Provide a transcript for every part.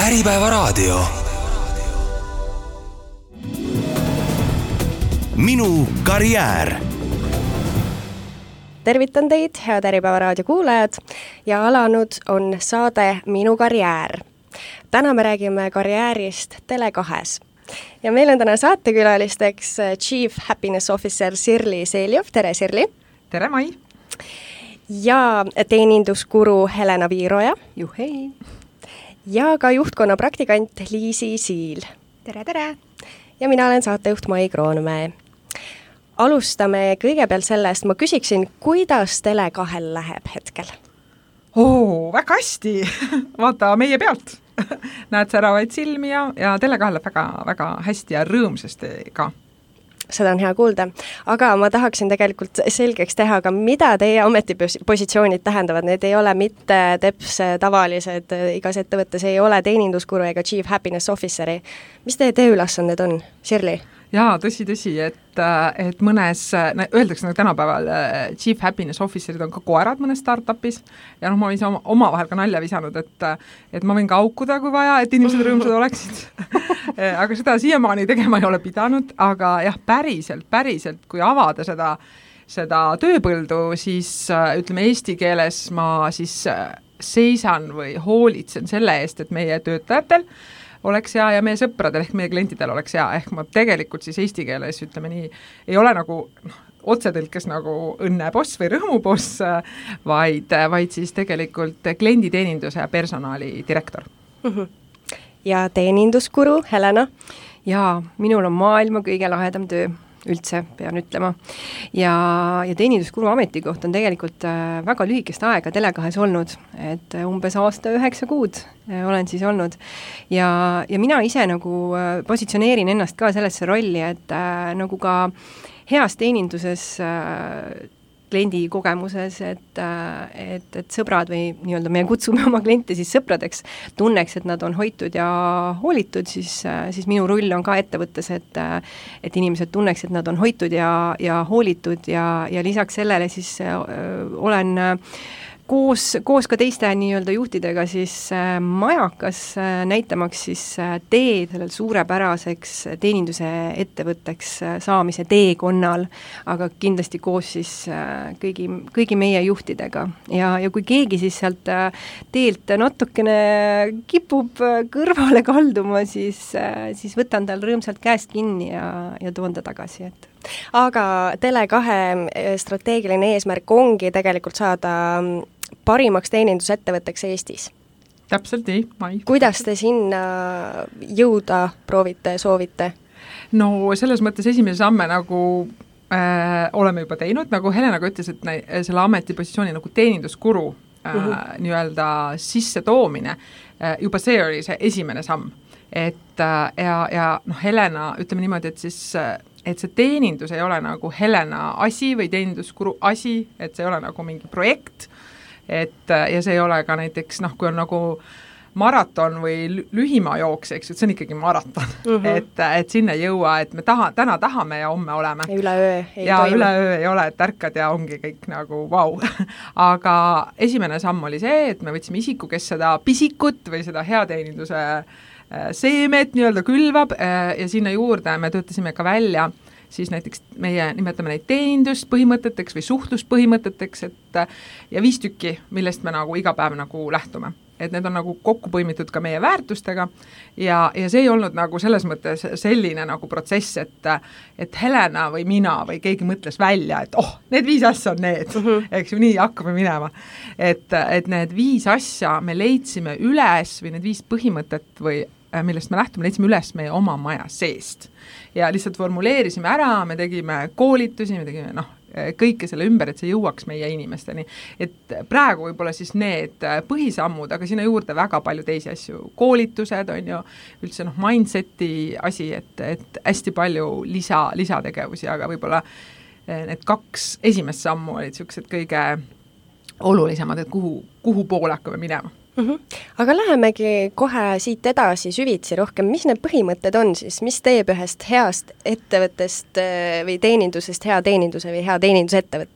Äripäevaraadio. Minu karjäär. Tervitan teid, head Äripäevaraadio kuulajad, ja alanud on saade Minu karjäär. Täna me räägime karjäärist Tele2-s. Ja meil on täna saatekülalisteks Chief Happiness Officer Sirli Seeliov. Tere, Sirli! Tere, Mai! Ja teeninduskuru Helena Viiroja. Juhei! Ja ka juhtkonna praktikant Liisi Siil. Tere, tere! Ja mina olen saatejuht Mai Kroonmäe. Alustame kõigepealt sellest, ma küsiksin, kuidas Tele2-l läheb hetkel? Väga hästi! Vaata meie pealt! Näed säravaid silmi ja Tele2-l läheb väga hästi ja rõõmsasti ka. Seda on hea kuulda. Aga ma tahaksin tegelikult selgeks teha, aga mida teie ametipositsioonid tähendavad. Need ei ole mitte teps tavalised, igas ettevõttes ei ole teeninduskuru ega Chief Happiness Officeri. Mis teie tööülesanded on, Sirli? Jaa, tõsi, et mõnes, öeldakse nagu tänapäeval, Chief Happiness Officerid on ka koerad mõnes startupis ja ma võin omavahel ka nalja visanud, et ma võin ka aukuda, kui vaja, et inimesed rõõmsad oleksid. Aga seda siiamaani tegema ei ole pidanud, aga jah, päriselt, kui avada seda tööpõldu, siis ütleme eesti keeles ma siis seisan või hoolitsen selle eest, et meie töötajatel oleks hea ja meie sõpradel ehk meie klientidel oleks hea, ehk ma tegelikult siis eesti keeles, ütleme nii, ei ole nagu otsetõlkes nagu õnneboss või rõõmuboss, vaid siis tegelikult klienditeeninduse ja personali direktor. Ja teeninduskuru, Helena? Jaa, minul on maailma kõige lahedam töö. Üldse, pean ütlema. Ja teeninduskuru ametikoht on tegelikult väga lühikest aega Tele2-s olnud, et umbes aasta 9 kuud olen siis olnud. Ja mina ise nagu positsioneerin ennast ka sellesse rolli, et nagu ka heas teeninduses kliendi kogemuses, et sõbrad või nii-öelda me kutsume oma kliente siis sõpradeks, tunneks, et nad on hoitud ja hoolitud, siis minu rull on ka ettevõttes, et inimesed tunneks, et nad on hoitud ja hoolitud ja lisaks sellele siis olen koos ka teiste nii-öelda juhtidega siis majakas näitamaks siis teed sellel suurepäraseks teeninduse ettevõtteks saamise teekonnal, aga kindlasti koos siis kõigi meie juhtidega. Ja kui keegi siis sealt teelt natukene kipub kõrvale kalduma, siis võtan tal rõõmsalt käest kinni ja toon ta tagasi, et aga Tele2 strateegiline eesmärk ongi tegelikult saada parimaks teenindusettevõtteks Eestis. Täpselt nii, Mai. Kuidas te sinna jõuda proovite, soovite? No selles mõttes esimese samme nagu oleme juba teinud, nagu Helena ka ütles, et selle ametipositsiooni nagu teeninduskuru nii-öelda sisse toomine, juba see oli see esimene samm. Et Helena, ütleme niimoodi, et see teenindus ei ole nagu Helena asi või teeninduskuru asi, et see ei ole nagu mingi projekt, ja see ei ole ka näiteks, kui on nagu maraton või lühima jooks, eks, et see on ikkagi maraton, et sinna ei jõua, et me täna tahame ja homme oleme. Üleöö ei ja toimu. Üleöö ei ole, et ärkad ja ongi kõik nagu vau. Aga esimene samm oli see, et me võtsime isiku, kes seda pisikut või seda heateeninduse seemet nii-öelda külvab ja sinna juurde me töötasime ka välja siis näiteks meie nimetame neid teeninduspõhimõteteks või suhtluspõhimõteteks, ja 5 tükki, millest me nagu iga päev nagu lähtume. Et need on nagu kokku põimitud ka meie väärtustega ja see ei olnud nagu selles mõttes selline nagu protsess, et Helena või mina või keegi mõtles välja, et need 5 asja on need, eks ju, nii hakkame minema. Et need 5 asja me leidsime üles või need 5 põhimõtet või millest me lähtume, leidsime üles meie oma maja seest. Ja lihtsalt formuleerisime ära, me tegime koolitusi, me tegime kõike selle ümber, et see jõuaks meie inimesteni. Et praegu võib-olla siis need põhisammud, aga sinna juurde väga palju teisi asju. Koolitused on ju üldse mindseti asi, et hästi palju lisategevusi, aga võib-olla need 2 esimest sammu olid sellised kõige olulisemad, et kuhu poole hakkame minema. Aga lähemegi kohe siit edasi süvitsi rohkem. Mis need põhimõtted on siis? Mis teeb ühest heast ettevõttest või teenindusest hea teeninduse või hea teenindusettevõtte?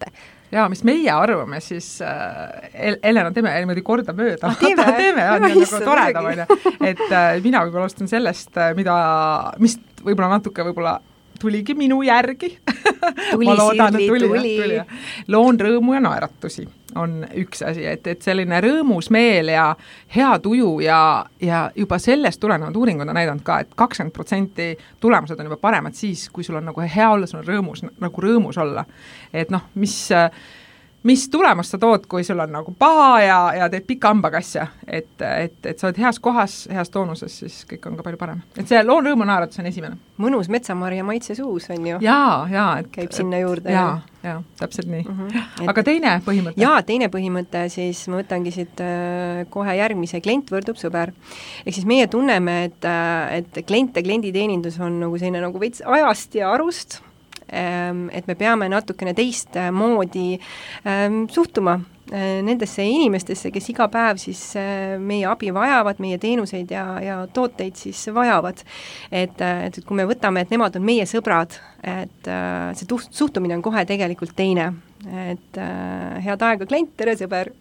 ja mis meie arvame, siis Helena, teeme niimoodi korda mööda. Teeme, nagu toredam, et mina võib-olla alustan sellest, mis võib-olla natuke tuligi minu järgi. Ma loodan, et tuli. Loon rõõmu ja naeratusi on üks asi, et selline rõõmus meel ja hea tuju ja juba sellest tulenevad uuringud on näidanud ka, et 20% tulemused on juba paremad siis, kui sul on nagu hea olla, sul on rõõmus olla. Et noh, mis tulemust sa tood, kui sul on nagu paha ja teed pika hambaga asja, et sa oled heas kohas, heas toonuses, siis kõik on ka palju parem. Et see loon rõõmu naeratus on esimene. Mõnus metsamarja maitse suus on ju. Jaa, käib sinna juurde. Jaa, täpselt nii. Aga teine põhimõte? Jaa, teine põhimõte, siis ma võtangi siit kohe järgmise, klient võrdub sõber. Ehk siis meie tunneme, et klienditeenindus on nagu selline nagu veits ajast ja arust, et me peame natukene teist moodi suhtuma nendesse inimestesse, kes iga päev siis meie abi vajavad, meie teenuseid ja tooteid siis vajavad. Et kui me võtame, et nemad on meie sõbrad, et see suhtumine on kohe tegelikult teine. Et head aega, klient, tere sõber!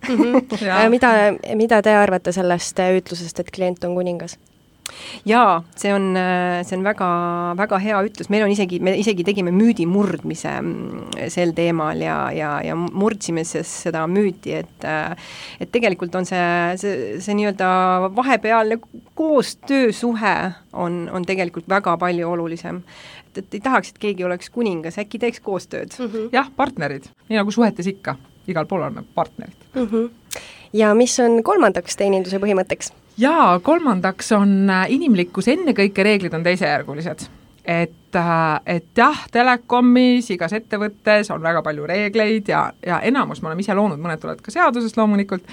Mida te arvate sellest ütlusest, et klient on kuningas? Jaa, see on väga, väga hea ütlus, me isegi tegime müüdi murdmise sel teemal ja murdsime seda müüti, et tegelikult on see nii-öelda vahepealne koostöösuhe on tegelikult väga palju olulisem. Et ei tahaks, et keegi oleks kuningas, äkki teeks koostööd. Jah, partnerid, nii nagu suhetes ikka, igal pool oleme partnerid. Ja mis on kolmandaks teeninduse põhimõtteks? Jaa, kolmandaks on inimlikkus, ennekõike reeglid on teisejärgulised. Et jah, telekomis, igas ettevõttes on väga palju reegleid ja enamus me oleme ise loonud, mõned tulevad ka seadusest loomulikult,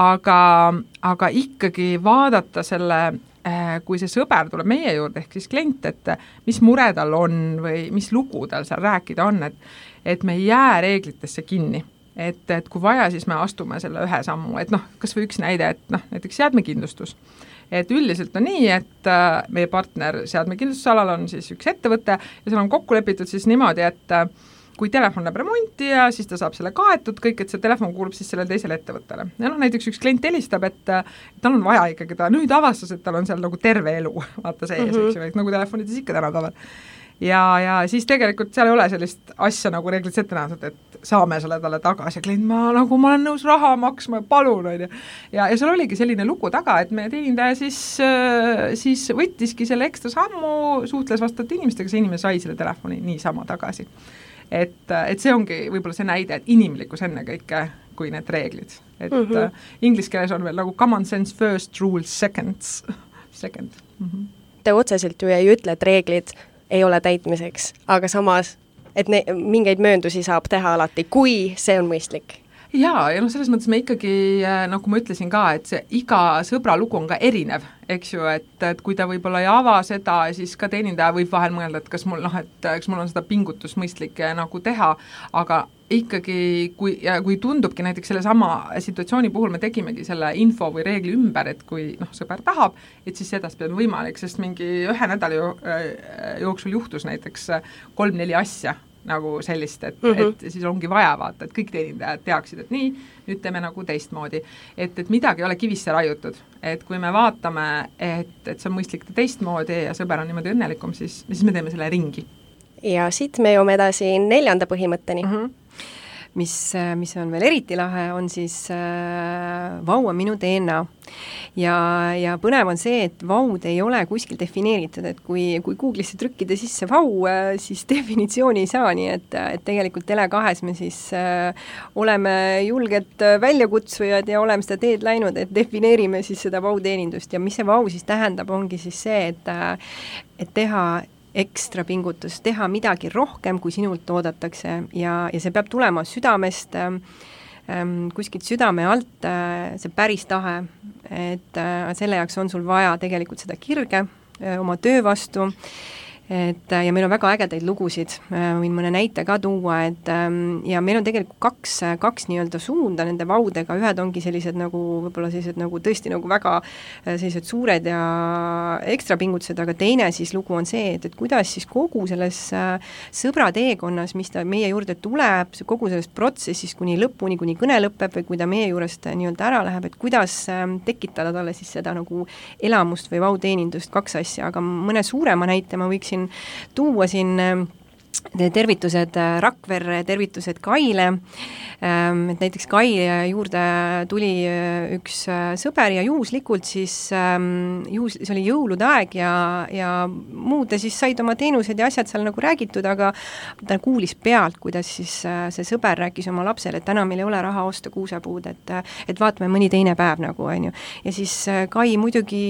aga ikkagi vaadata selle, kui see sõber tuleb meie juurde, ehk siis klient, et mis mure tal on või mis lugu tal seal rääkida on, et me ei jää reeglitesse kinni. Et kui vaja, siis me astume selle ühe sammu, et kas või üks näide, et näiteks seadmekindlustus. Et üldiselt on nii, et meie partner seadmekindlustusalal on siis üks ettevõte ja seal on kokku lepitud siis niimoodi, et kui telefon läheb remonti ja siis ta saab selle kaetud kõik, et see telefon kuulub siis sellele teisele ettevõttele. Ja näiteks üks klient helistab, et tal on vaja ikkagi, ta nüüd avastas, et tal on seal nagu terve elu, vaata sees, nagu telefonides ikka tänapäeval. Ja siis tegelikult seal ei ole sellist asja nagu reeglid ette nähtud, et saame selle talle tagasi ja klient, ma olen nõus raha maksma, palun, on ju. Ja seal oligi selline lugu taga, et meie teenindaja siis võttiski selle ekstra sammu, suhtles vastavalt inimestega, see inimene sai selle telefoni niisama tagasi. Et see ongi võib-olla see näide, et inimlikkus ennekõike kui need reeglid. Et inglise keeles on veel nagu common sense first, rules second. Te otseselt ju ei ütle, et reeglid ei ole täitmiseks, aga samas, et mingeid mööndusi saab teha alati, kui see on mõistlik. Jaa, ja selles mõttes me ikkagi, nagu ma ütlesin ka, et see iga sõbra lugu on ka erinev, eks ju, et kui ta võib-olla ei ava seda, siis ka teenindaja võib vahel mõelda, et kas mul on seda pingutus mõistlik nagu teha, aga ikkagi, kui tundubki näiteks selle sama situatsiooni puhul, me tegimegi selle info või reegli ümber, et kui sõber tahab, et siis sedasi on võimalik, sest mingi ühe nädala jooksul juhtus näiteks 3-4 asja nagu sellist, et siis ongi vaja vaata, et kõik teenindajad teaksid, et nii, nüüd teeme nagu teistmoodi. Et midagi ei ole kivisse raiutud. Et kui me vaatame, et see on mõistlik teistmoodi ja sõber on niimoodi õnnelikum, siis me teeme selle ringi. Ja siit me joome edasi 4. põhimõtteni. Mis on veel eriti lahe, on siis vau on minu DNA. Ja põnev on see, et vaud ei ole kuskil defineeritud, et kui Google'isse trükkida sisse vau, siis definitsiooni ei saa, nii et tegelikult Tele2 me siis oleme julged väljakutsujad ja oleme seda teed läinud, et defineerime siis seda vau-teenindust ja mis see vau siis tähendab, ongi siis see, et teha ekstra pingutus, teha midagi rohkem, kui sinult oodatakse ja see peab tulema südamest, kuskilt südame alt, see päris tahe, et selle jaoks on sul vaja tegelikult seda kirge oma töö vastu et ja meil on väga ägedaid lugusid, võin mõne näite ka tuua, et ja meil on tegelikult kaks nii-öelda suunda nende vaudega, ühed ongi sellised nagu võib-olla sellised nagu tõesti nagu väga sellised suured ja ekstra pingutused, aga teine siis lugu on see, et kuidas siis kogu selles sõbra teekonnas, mis ta meie juurde tuleb, kogu sellest protsessis kuni lõpuni, kuni kõne lõpeb või kui ta meie juurest nii-öelda ära läheb, et kuidas tekitada talle siis seda nagu elamust või vauteenindust, kaks asja, aga mõne suurema näite ma võiksin tuua siin tervitused Rakverre, tervitused Kaile, et näiteks Kai juurde tuli üks sõber ja juhuslikult siis, see oli jõulude aeg ja muude siis said oma teenused ja asjad seal nagu räägitud, aga ta kuulis pealt, kuidas siis see sõber rääkis oma lapsele, et täna meil ei ole raha osta kuusepuud, et vaatame mõni teine päev nagu, on ju. Ja siis Kai muidugi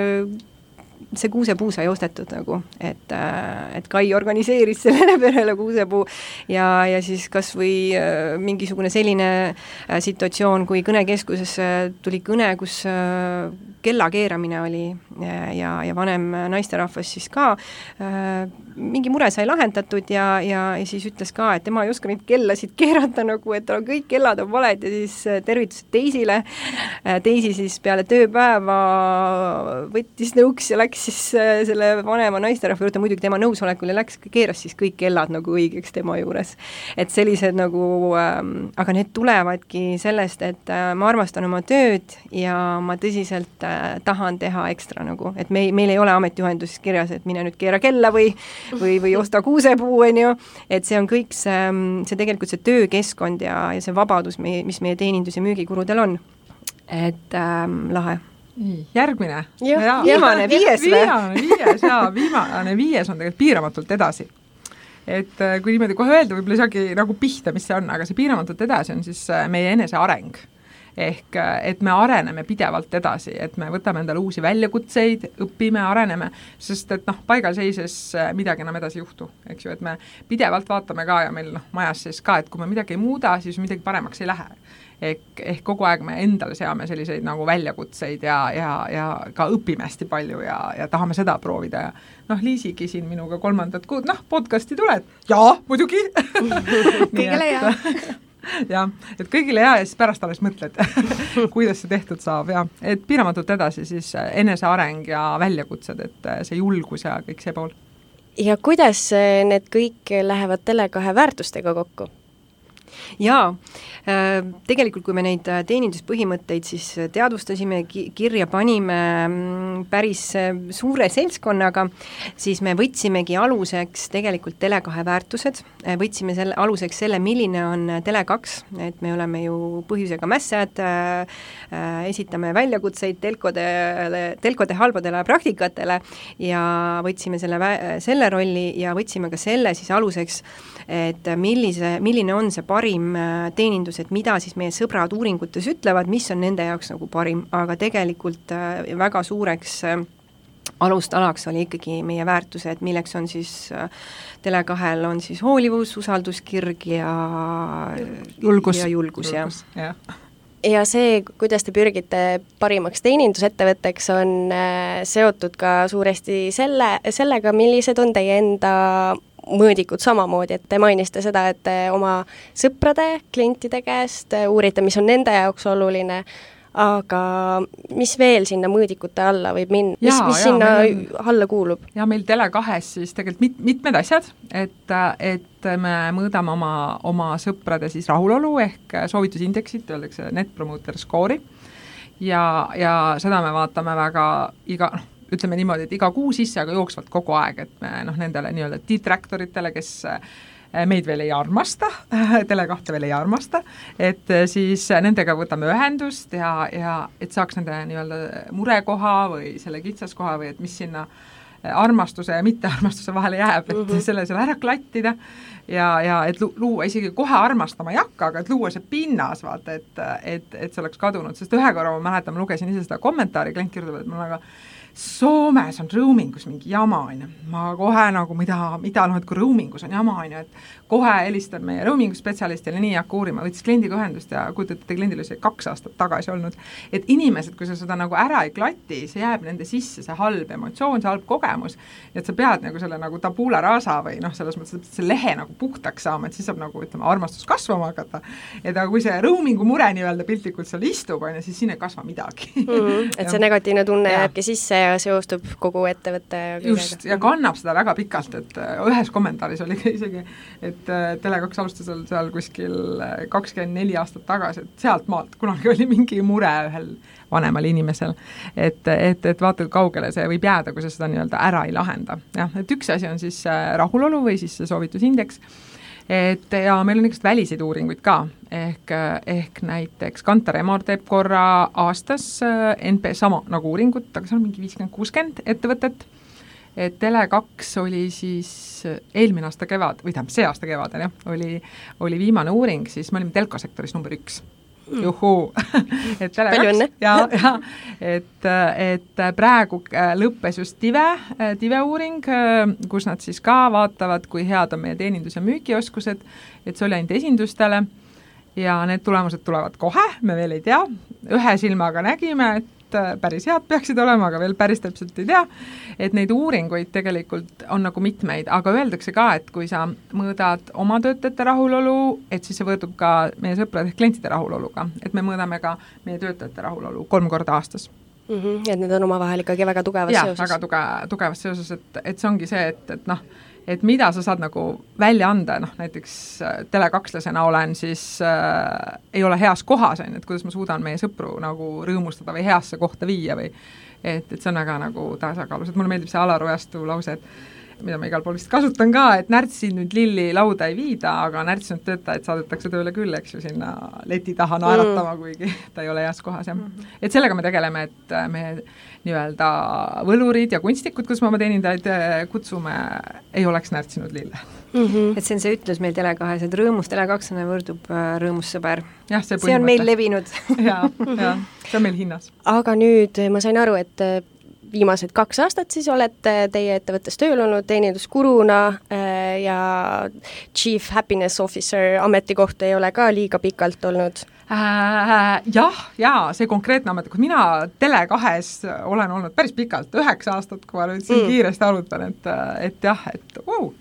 see kuusepuu sai ostetud nagu, et Kai organiseeris sellele perele kuusepuu ja siis kas või mingisugune selline situatsioon, kui kõnekeskuses tuli kõne, kus kella keeramine oli ja vanem naisterahvas siis ka mingi mure sai lahendatud ja siis ütles ka, et tema ei oska neid kellasid keerata nagu, et kõik kellad on valed ja siis tervitused Teisile. Teisi siis peale tööpäeva võttis nõuks ja läks siis selle vanema naisterahva juurde, muidugi tema nõusolekul ja läks, keeras siis kõik kellad nagu õigeks tema juures. Et sellised nagu, aga need tulevadki sellest, et ma armastan oma tööd ja ma tõsiselt tahan teha ekstra nagu, et meil ei ole ametijuhenduses kirjas, et mine nüüd keera kella või osta kuusepuu, on ju, et see on kõik see tegelikult see töökeskkond ja see vabadus, mis meie teenindus- ja müügikurudel on. Et lahe. Järgmine. Viimane, viies viimane viies on tegelikult piiramatult edasi. Et kui niimoodi kohe öelda, võib-olla ei saagi nagu pihta, mis see on, aga see piiramatult edasi on siis meie enese areng. Ehk et me areneme pidevalt edasi, et me võtame endale uusi väljakutseid, õpime, areneme, sest et paigal seises midagi enam edasi juhtu, eks ju, et me pidevalt vaatame ka ja meil majas siis ka, et kui me midagi ei muuda, siis midagi paremaks ei lähe. Ehk kogu aeg me endale seame selliseid nagu väljakutseid ja ka õpime hästi palju ja tahame seda proovida ja Liisigi siin minuga 3. kuud, podcasti tuled, jaa, muidugi. Kõigile hea. Jah, et kõigile hea ja siis pärast alles mõtled, kuidas see tehtud saab ja et piiramatult edasi siis eneseareng ja väljakutsed, et see julgus ja kõik see pool. Ja kuidas need kõik lähevad Tele2 väärtustega kokku? Jaa, tegelikult kui me neid teeninduspõhimõtteid siis teadvustasime, kirja panime päris suure seltskonnaga, siis me võtsimegi aluseks tegelikult Tele2 väärtused, võtsime aluseks selle, milline on Tele2, et me oleme ju põhjusega mässad, esitame väljakutseid telkode halbadele praktikatele ja võtsime selle rolli ja võtsime ka selle siis aluseks, et milline on see parim teenindus, et mida siis meie sõbrad uuringutes ütlevad, mis on nende jaoks nagu parim, aga tegelikult väga suureks alustalaks oli ikkagi meie väärtused, milleks on siis Tele2-l on siis hoolivus, usalduskirg ja julgus. Ja see, kuidas te pürgite parimaks teenindusettevõtteks, on seotud ka suuresti sellega, millised on teie enda mõõdikud samamoodi, et te mainiste seda, et te oma sõprade, klientide käest uurite, mis on nende jaoks oluline, aga mis veel sinna mõõdikute alla võib minna, mis sinna alla kuulub? Ja meil Tele2-s siis tegelikult mitmed asjad, et me mõõdame oma sõprade siis rahulolu ehk soovitusindeksit, öeldakse Net Promoter Score'i ja seda me vaatame väga ütleme niimoodi, et iga kuu sisse, aga jooksvalt kogu aeg, et me nendele nii-öelda detractoritele, kes meid veel ei armasta, Tele2 veel ei armasta, et siis nendega võtame ühendust ja et saaks nende nii-öelda murekoha või selle kitsaskoha või et mis sinna armastuse ja mittearmastuse vahele jääb, et selle ära klattida ja et luua, isegi kohe armastama ei hakka, aga et luua see pinnas, vaata, et see oleks kadunud, sest ühe korra ma mäletan, ma lugesin ise seda kommentaari, klient kirjutab, et mul aga Soomes on roamingus mingi jama, ma kohe nagu, et kui roamingus on jama, et kohe helistan meie roamingu spetsialistile, nii hakka uurima, võttis kliendiga ühendust ja kujutate, kliendil oli see 2 aastat tagasi olnud, et inimesed, kui sa seda nagu ära ei klati, see jääb nende sisse, see halb emotsioon, see halb kogemus, kogemus, et sa pead nagu selle nagu tabula rasa või noh, selles mõttes, et see lehe nagu puhtaks saama, et siis saab nagu ütleme, armastus kasvama hakata, et aga kui see rõumingu mure nii-öelda piltlikult seal istub, siis siin ei kasva midagi. Et see negatiivne tunne jääbki sisse ja seostub kogu ettevõtte ja just, ja kannab seda väga pikalt, et ühes kommentaaris oli isegi, et Tele2 alustas seal kuskil 24 aastat tagasi, et sealt maalt kunagi oli mingi mure ühel vanemal inimesel, et vaata, kaugele see võib jääda, kui sa seda nii-öelda ära ei lahenda. Jah, et üks asi on siis rahulolu või siis see soovitusindeks, ja meil on ikka väliseid uuringuid ka, ehk näiteks Kantar Emor teeb korra aastas NP sama nagu uuringut, aga see on mingi 50-60 ettevõtet, et Tele2 oli siis eelmine aasta kevad, või tähendab see aasta kevadel, oli viimane uuring, siis me olime telkosektoris number 1. Juhuu! et palju õnne! et praegu lõppes just Tive uuring, kus nad siis ka vaatavad, kui head on meie teenindus- ja müügioskused, et see oli ainult esindustele ja need tulemused tulevad kohe, me veel ei tea, ühe silmaga nägime, et päris head peaksid olema, aga veel päris täpselt ei tea, et neid uuringuid tegelikult on nagu mitmeid, aga öeldakse ka, et kui sa mõõdad oma töötajate rahulolu, et siis see võrdub ka meie sõprade klientide rahuloluga, et me mõõdame ka meie töötajate rahulolu 3 korda aastas. Et need on omavahel ikkagi väga tugevas seoses. Väga tugevas seoses, et see ongi see, et noh, et mida sa saad nagu välja anda, noh näiteks Tele2-lasena olen, siis ei ole heas kohas, et kuidas ma suudan meie sõpru nagu rõõmustada või heasse kohta viia või et see on väga nagu tasakaalus, et mulle meeldib see Alar Ojastu lause, et mida ma igal pool vist kasutan ka, et närtsi nüüd lilli lauda ei viida, aga närtsinud töötajaid saadetakse tööle küll, eks ju, sinna leti taha naeratama, kuigi ta ei ole heas kohas. Et sellega me tegeleme, et me nii-öelda võlurid ja kunstikud, kus me oma teenindajaid kutsume, ei oleks närtsinud lille. Et see on see ütlus meil Tele2-s, et rõõmus Tele2-ne võrdub rõõmus sõber. Ja, see on meil levinud. ja, see on meil hinnas. Aga nüüd ma sain aru, et viimased 2 aastat siis olete teie ettevõttes tööl olnud teeninduskuruna ja Chief Happiness Officer ametikoht ei ole ka liiga pikalt olnud. Jah, see konkreetne ametikoht, mina Tele2-s olen olnud päris pikalt, 9 aastat, kui ma nüüd siin kiiresti arutan, et jah, et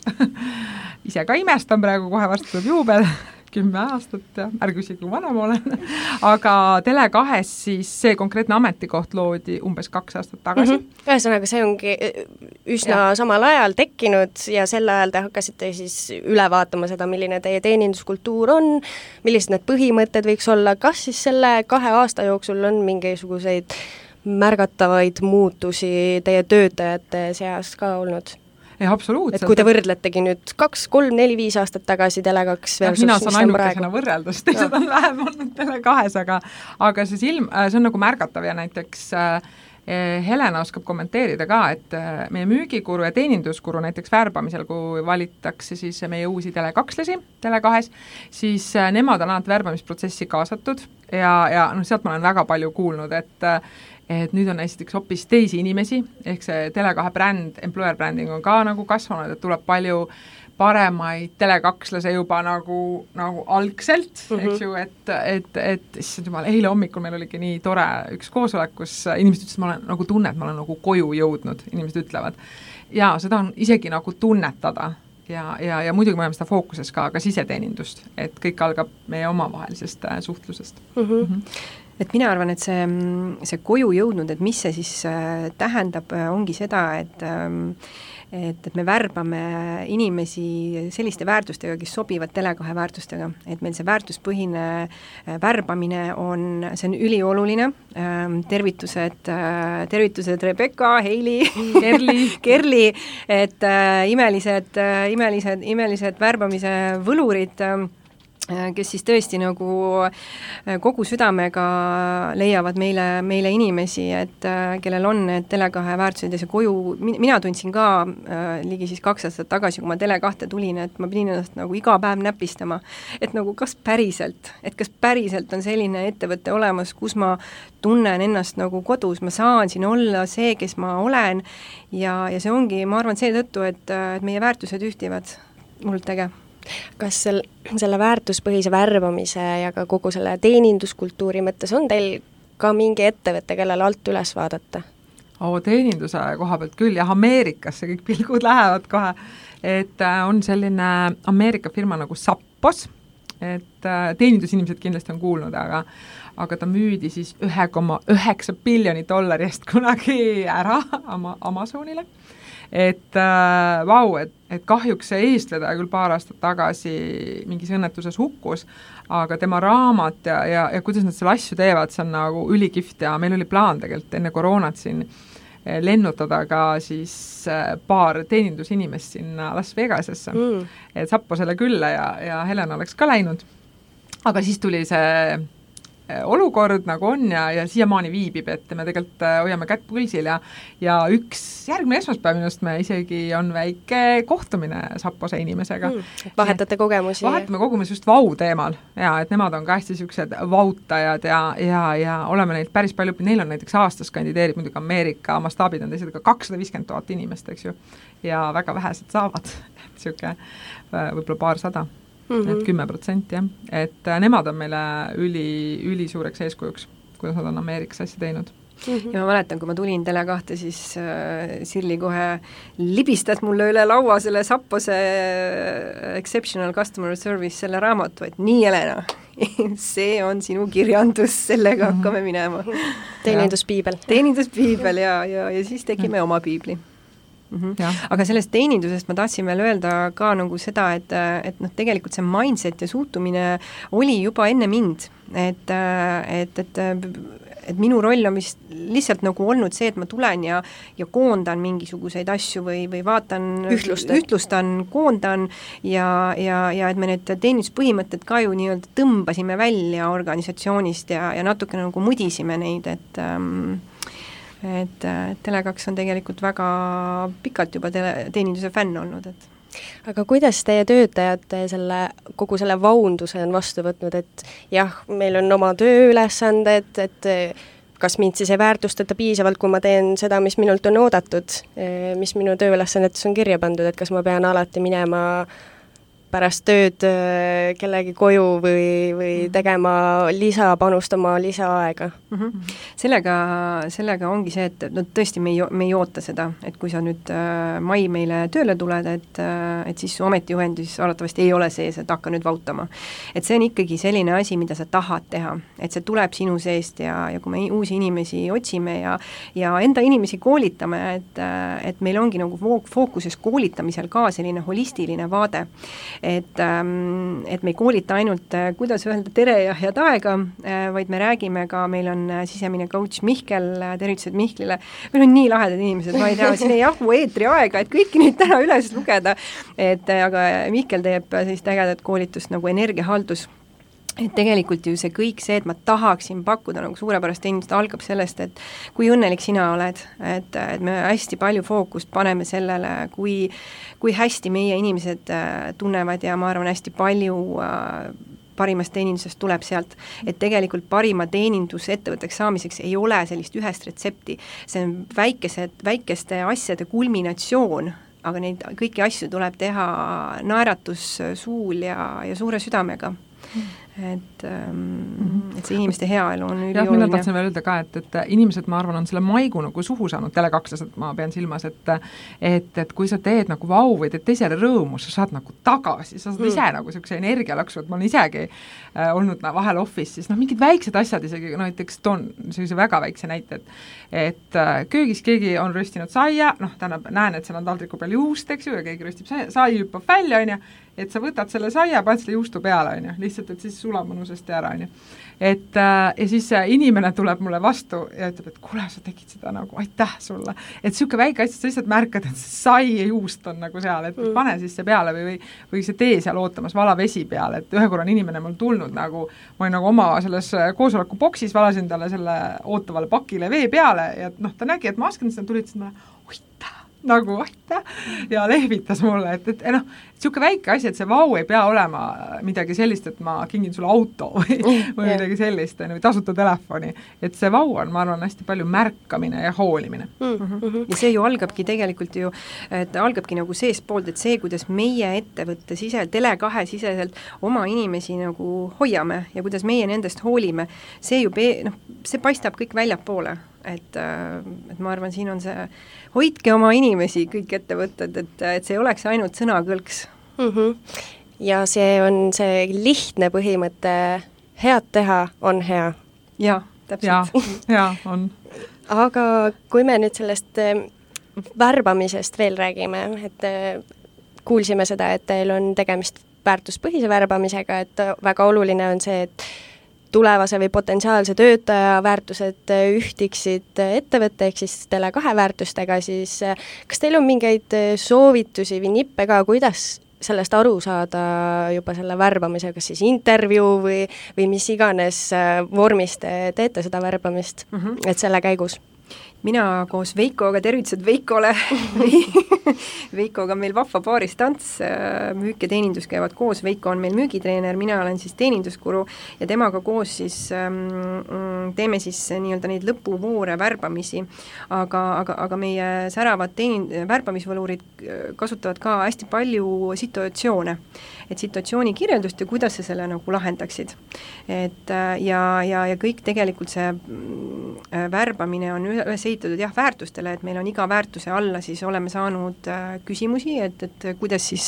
ise ka imestan praegu, kohe varsti tuleb juubel, 10 aastat ja ärge küsi, kui vana ma olen. Aga Tele2-s siis see konkreetne ametikoht loodi umbes 2 aastat tagasi. Ühesõnaga, see ongi üsna samal ajal tekkinud ja sel ajal te hakkasite siis üle vaatama seda, milline teie teeninduskultuur on, millised need põhimõtted võiks olla, kas siis selle 2 aasta jooksul on mingisuguseid märgatavaid muutusi teie töötajate seas ka olnud? Ei, absoluutselt. Et kui te võrdletegi nüüd 2, 3, 4, 5 aastat tagasi Tele2 versus mina saan ainukesena võrrelda, sest teised on vähem olnud Tele2-s, aga see on nagu märgatav ja näiteks Helena oskab kommenteerida ka, et meie müügikuru ja teeninduskuru näiteks värbamisel, kui valitakse siis meie uusi Tele2-lasi Tele2-s, siis nemad on alati värbamisprotsessi kaasatud ja sealt ma olen väga palju kuulnud, et nüüd on esiteks hoopis teisi inimesi, ehk see Tele2 bränd, employer branding on ka nagu kasvanud, et tuleb palju paremaid Tele2-lase juba nagu algselt, eks ju, et issand jumal, eile hommikul meil oligi nii tore üks koosolek, kus inimesed ütlesid, ma olen nagu tunne, et ma olen nagu koju jõudnud, inimesed ütlevad. Ja seda on isegi nagu tunnetada ja muidugi me oleme seda fookuses ka siseteenindust, et kõik algab meie omavahelisest suhtlusest. Et mina arvan, et see koju jõudnud, et mis see siis tähendab, ongi seda, et me värbame inimesi selliste väärtustega, kes sobivad Tele2 väärtustega. Et meil see väärtuspõhine värbamine see on ülioluline. Tervitused Rebecca, Heili, Kerli, et imelised värbamise võlurid, kes siis tõesti nagu kogu südamega leiavad meile inimesi, et kellel on need Tele2 väärtused ja see koju, mina tundsin ka ligi siis 2 aastat tagasi, kui ma Tele2 tulin, et ma pidin ennast nagu iga päev näpistama, et nagu kas päriselt on selline ettevõte olemas, kus ma tunnen ennast nagu kodus, ma saan siin olla see, kes ma olen ja see ongi, ma arvan, seetõttu, et meie väärtused ühtivad hullult äge. Kas selle väärtuspõhise värbamise ja ka kogu selle teeninduskultuuri mõttes on teil ka mingi ettevõte, kellele alt üles vaadata? Teeninduse koha pealt küll, jah, Ameerikasse kõik pilgud lähevad kohe, et on selline Ameerika firma nagu Zappos, et teenindusinimesed kindlasti on kuulnud, aga ta müüdi siis $1,9 biljoni eest kunagi ära Amazonile. Et kahjuks see eestvedaja küll paar aastat tagasi mingis õnnetuses hukkus, aga tema raamat ja kuidas nad selle asju teevad, see on nagu ülikihvt ja meil oli plaan tegelikult enne koroonat siin lennutada ka siis paar teenindusinimest sinna Las Vegasesse, et Zapposele külla ja Helena oleks ka läinud, aga siis tuli see olukord nagu on ja siiamaani viibib, et me tegelikult hoiame kätt pulsil ja üks järgmine esmaspäev minust me isegi on väike kohtumine Zappose inimesega. Vahetate kogemusi? Vahetame kogemusi just vau teemal ja et nemad on ka hästi siuksed vautajad ja oleme neilt päris palju õppinud, neil on näiteks aastas kandideerib muidugi Ameerika mastaabid on teised ka 250 000 inimest, eks ju, ja väga vähesed saavad, et siuke võib-olla paarsada. Et 10%, jah. Et nemad on meile üli suureks eeskujuks, kuidas nad on Ameerikas asja teinud. Ja ma mäletan, kui ma tulin Tele2, siis Sirli kohe libistas mulle üle laua selle Zappose Exceptional Customer Service selle raamatu, et nii, Helena, see on sinu kirjandus, sellega hakkame minema. Teeninduspiibel. Teeninduspiibel ja siis tegime oma piibli. Aga sellest teenindusest ma tahtsin veel öelda ka nagu seda, et noh, tegelikult see mindset ja suhtumine oli juba enne mind, et minu roll on vist lihtsalt nagu olnud see, et ma tulen ja koondan mingisuguseid asju või vaatan, ühtlustan, koondan ja et me need teeninduspõhimõtted ka ju nii-öelda tõmbasime välja organisatsioonist ja natuke nagu mudisime neid, et Tele2 on tegelikult väga pikalt juba teeninduse fänn olnud, et aga kuidas teie töötajad kogu selle vaunduse on vastu võtnud, et jah, meil on oma tööülesanded, et kas mind siis ei väärtustata piisavalt, kui ma teen seda, mis minult on oodatud, mis minu tööülesannetes on kirja pandud, et kas ma pean alati minema pärast tööd kellegi koju või tegema panustama lisaaega. Sellega ongi see, et no tõesti me ei oota seda, et kui sa nüüd mai meile tööle tuled, et siis su ametijuhendis arvatavasti ei ole sees, et hakka nüüd vautama. Et see on ikkagi selline asi, mida sa tahad teha, et see tuleb sinu seest ja kui me uusi inimesi otsime ja enda inimesi koolitame, et meil ongi nagu fookuses koolitamisel ka selline holistiline vaade, et me ei koolita ainult, kuidas öelda tere ja head aega, vaid me räägime ka, meil on sisemine coach Mihkel, tervitused Mihklile, meil on nii lahedad inimesed, ma ei tea, siin ei jahu eetri aega, et kõiki neid täna üles lugeda, aga Mihkel teeb sellist ägedat koolitust nagu energiahaldus, et tegelikult ju see kõik see, et ma tahaksin pakkuda nagu suurepärast teenindust, algab sellest, et kui õnnelik sina oled, et me hästi palju fookust paneme sellele, kui hästi meie inimesed tunnevad ja ma arvan, hästi palju parimast teenindusest tuleb sealt, et tegelikult parima teenindusettevõtteks saamiseks ei ole sellist ühest retsepti, see on väikeste asjade kulminatsioon, aga neid kõiki asju tuleb teha naeratus suul ja suure südamega. Et see inimeste heaelu on ülioluline. Jah, mina tahtsin veel öelda ka, et inimesed, ma arvan, on selle maigu nagu suhu saanud Tele2, ma pean silmas, et kui sa teed nagu vau või teed teisele rõõmu, sa saad nagu tagasi, sa saad ise nagu sellise energia laksu, et ma olen isegi olnud vahel office, siis mingid väiksed asjad isegi, näiteks toon sellise väga väikse näite, et köögis keegi on röstinud saia, näen, et seal on taldriku peal juust, eks ju, ja keegi röstib sai hüppab välja, et sa võtad selle saia, paned selle juustu peale, lihtsalt, et siis sulab mõnusasti ära, et ja siis inimene tuleb mulle vastu ja ütleb, et kuule, sa tegid seda nagu, aitäh sulle, et siuke väike asja, sa lihtsalt märkad, et see sai ja juust on nagu seal, et pane siis see peale või see tee seal ootamas, vala vesi peale, et ühe korra on inimene mul tulnud nagu, ma olin nagu oma selles koosoleku boksis, valasin talle selle ootavale pakile vee peale ja ta nägi, et ma asken, siis tulid mulle, nagu aitäh ja lehvitas mulle, et siuke väike asi, et see vau ei pea olema midagi sellist, et ma kingin sulle auto või midagi sellist, või tasuta telefoni, et see vau on, ma arvan, hästi palju märkamine ja hoolimine. Ja see ju algabki tegelikult ju, et algabki nagu seestpoolt, et see, kuidas meie ettevõtte Tele2 siseselt oma inimesi nagu hoiame ja kuidas meie nendest hoolime, see ju see paistab kõik väljapoole. et ma arvan, siin on see, hoidke oma inimesi, kõik ettevõtted, et see ei oleks ainult sõnakõlks. Ja see on see lihtne põhimõte, head teha on hea. Jaa, täpselt. Ja on. Aga kui me nüüd sellest värbamisest veel räägime, et kuulsime seda, et teil on tegemist väärtuspõhise värbamisega, et väga oluline on see, et tulevase või potentsiaalse töötaja väärtused ühtiksid ettevõtte ehk siis Tele2 väärtustega, siis kas teil on mingeid soovitusi või nippe ka, kuidas sellest aru saada juba selle värbamisega, kas siis intervjuu või mis iganes vormis te teete seda värbamist, et selle käigus? Mina koos Veikoga, tervitused Veikole Veikoga on meil vahva paaristants, müük ja teenindus käivad koos, Veiko on meil müügitreener, mina olen siis teeninduskuru ja temaga koos siis teeme siis nii-öelda neid lõpuvoore värbamisi, aga meie säravad värbamisvõlurid kasutavad ka hästi palju situatsioone, et situatsiooni kirjeldust ja kuidas sa selle nagu lahendaksid. Et ja kõik tegelikult see värbamine on üles ehitatud väärtustele, et meil on iga väärtuse alla siis oleme saanud küsimusi, et kuidas siis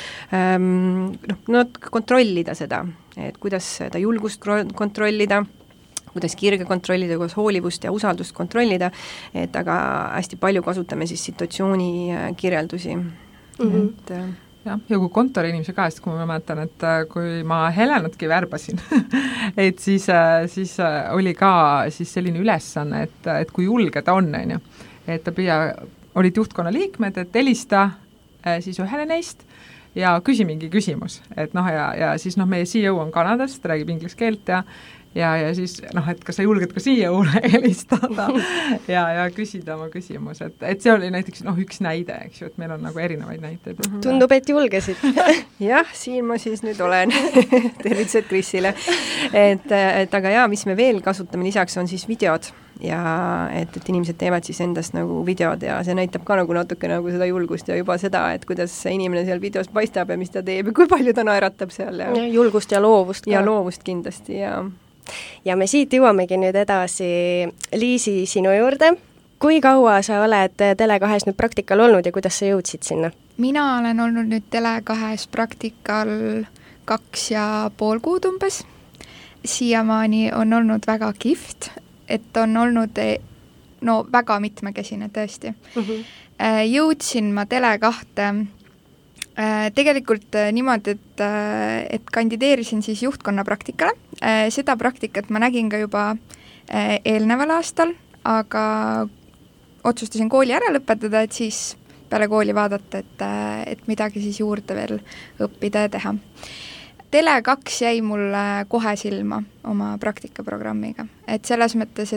kontrollida seda, et kuidas seda julgust kontrollida, kuidas kirge kontrollida, kuidas hoolivust ja usaldust kontrollida, et aga hästi palju kasutame siis situatsiooni kirjeldusi. Et ja kui kontoriinimese käest, kui ma mäletan, et kui ma Helenatki värbasin et siis oli ka siis selline ülesanne, et kui julge ta on, et ta olid juhtkonna liikmed, et helista siis ühele neist ja küsi mingi küsimus, et ja siis meie CEO on Kanadast, räägib inglise keelt ja siis et kas sa julged ka CEO-le helistada ja küsida oma küsimus, et see oli näiteks üks näide, eks ju, et meil on nagu erinevaid näiteid. Tundub, et julgesid. Jah, siin ma siis nüüd olen tervitused Krisile. Et aga mis me veel kasutame lisaks on siis videod ja et inimesed teevad siis endast nagu videod ja see näitab ka nagu natuke nagu seda julgust ja juba seda, et kuidas inimene seal videos paistab ja mis ta teeb ja kui palju ta naeratab seal. Ja julgust ja loovust ka. Ja loovust kindlasti, Ja me siit jõuamegi nüüd edasi Liisi sinu juurde. Kui kaua sa oled Tele2-s nüüd praktikal olnud ja kuidas sa jõudsid sinna? Mina olen olnud nüüd Tele2-s praktikal 2,5 kuud umbes. Siiamaani on olnud väga kihvt, et on olnud väga mitmekesine tõesti. Jõudsin ma Tele2 tegelikult niimoodi, et kandideerisin siis juhtkonna praktikale. Seda praktikat ma nägin ka juba eelneval aastal, aga otsustasin kooli ära lõpetada, et siis peale kooli vaadata, et midagi siis juurde veel õppida ja teha. Tele2 jäi mulle kohe silma oma praktikaprogrammiga. Et selles mõttes,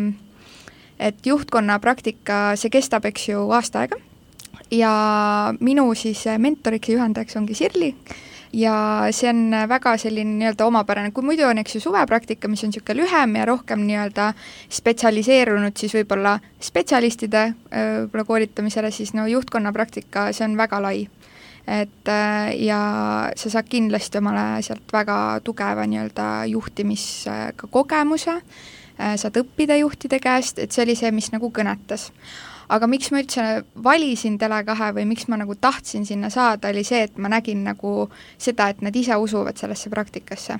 et juhtkonna praktika, see kestab, eks ju, aasta aega. Ja minu siis mentoriks ja juhendajaks ongi Sirli ja see on väga selline nii-öelda omapärane, kui muidu on eks ju suvepraktika, mis on niisugune lühem ja rohkem nii-öelda spetsialiseerunud siis võib-olla spetsialistide koolitamisele, siis juhtkonna praktika, see on väga lai. Et ja sa saad kindlasti omale sealt väga tugeva nii-öelda juhtimisega kogemuse, saad õppida juhtide käest, et see oli see, mis nagu kõnetas. Aga miks ma üldse valisin Tele2 või miks ma nagu tahtsin sinna saada, oli see, et ma nägin nagu seda, et nad ise usuvad sellesse praktikasse.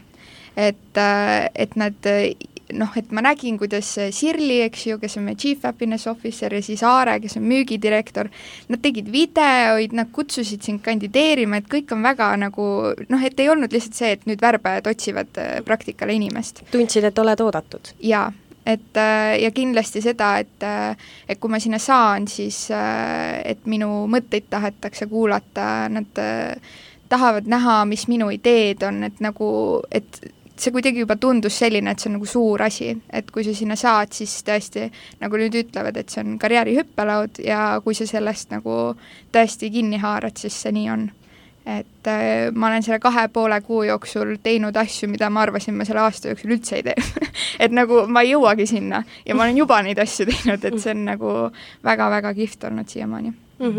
Et nad, et ma nägin, kuidas Sirli, eks ju, kes on meie Chief Happiness Officer ja siis Aare, kes on müügidirektor, nad tegid videoid, nad kutsusid sind kandideerima, et kõik on väga nagu, et ei olnud lihtsalt see, et nüüd värbajad otsivad praktikale inimest. Tundsid, et oled oodatud? Jaa. Ja kindlasti seda, et kui ma sinna saan, siis et minu mõtteid tahetakse kuulata, nad tahavad näha, mis minu ideed on, et nagu, et see kuidagi juba tundus selline, et see on nagu suur asi, et kui sa sinna saad, siis tõesti, nagu nüüd ütlevad, et see on karjääri hüppelaud ja kui sa sellest nagu tõesti kinni haarad, siis see nii on. Et ma olen selle 2,5 kuu jooksul teinud asju, mida ma arvasin, ma selle aasta jooksul üldse ei tee. Et nagu ma ei jõuagi sinna ja ma olen juba neid asju teinud, et see on nagu väga-väga kihvt olnud siiamaani.